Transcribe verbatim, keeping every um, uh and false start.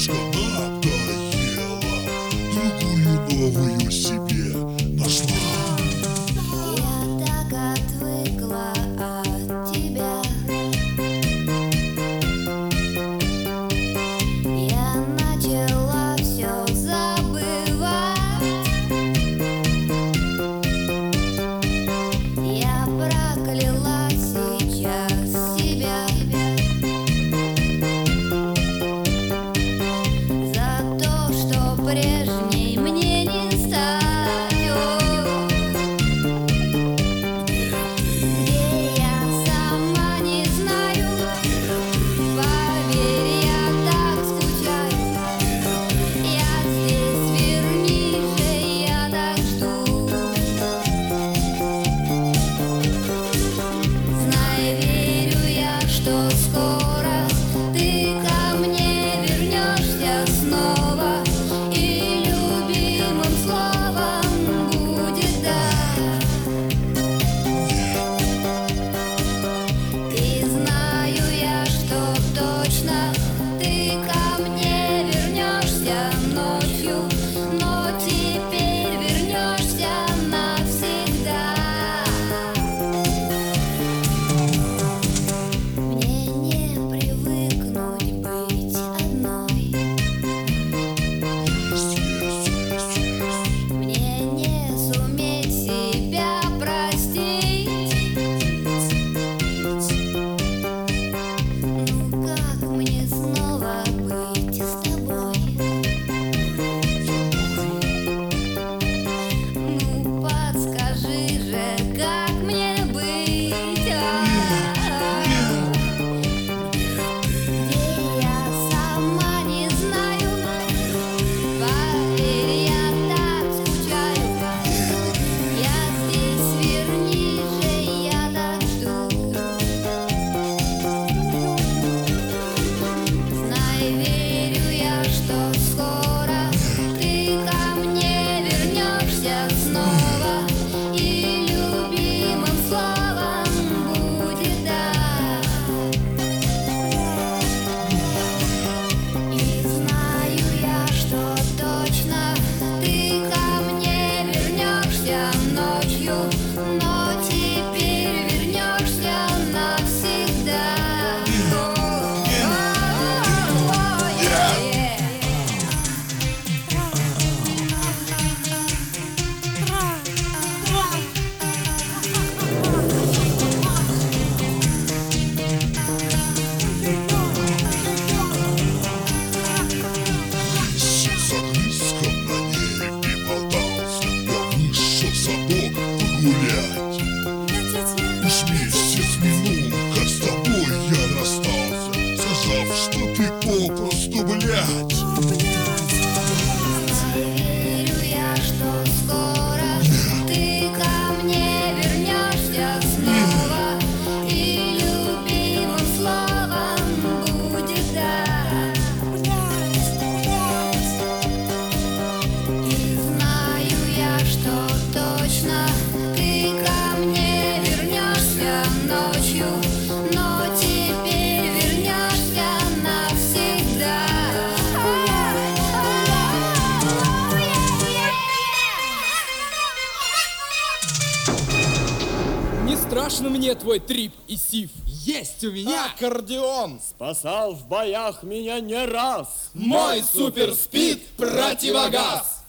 Солнышко надоело, другую новую себе нашла. Я так отвыкла от тебя. Я начала все забывать. Я прокляла сейчас себя за то, что прежней мне не стать. Где я сама не знаю. Поверь, я так скучаю. Я здесь, вернись же, я так жду. Знай, верю я, что скоро ты ко мне вернешься снова, и любимым словом будет «да». И знаю я, что точно ты ко мне вернешься ночью, но теперь вернешься навсегда. Мне не привыкнуть быть одной. Мне не суметь себя простить. Ну как мне снова быть с тобой? Ну подскажи же, как мне быть? А-а-а. Где я сама не знаю. Поверь, я так скучаю. Я здесь, вернись же, я так жду. Знай, верю я, что скоро ты ко мне вернешься снова, и любимым словом будет «да». И знаю я, что точно ты ко мне вернешься ночью, но теперь вернешься навсегда. Месяц огрызком на небе болтался, я вышел в садок погулять. Уж месяц минул, как с тобой я расстался, сказав, что ты попросту, блядь. Верю я, что скоро ты ко мне вернешься снова, и любимым словом будет «да». И знаю я, что точно ты ко мне вернешься ночью, но теперь вернешься навсегда. Не страшно мне твой трип и сиф. Есть у меня аккордеон. Спасал в боях меня не раз. Мой суперспид противогаз.